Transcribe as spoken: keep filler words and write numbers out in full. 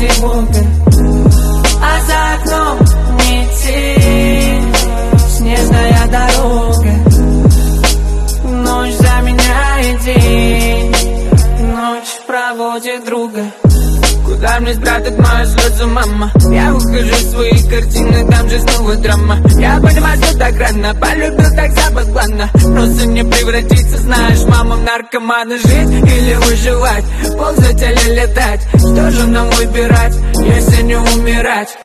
тревога, а за окном не тень, снежная дорога. Ночь заменяет день, ночь проводит друга. Куда мне спрятать мою слезу, мама? Я ухожу в свои картины, там же снова драма. Я понимаю, что так рано, полюбил так заподланно. Просто не превратиться, знаешь, мама, в наркомана. Жить или выживать, ползать или летать? Что же нам выбирать, если не умирать?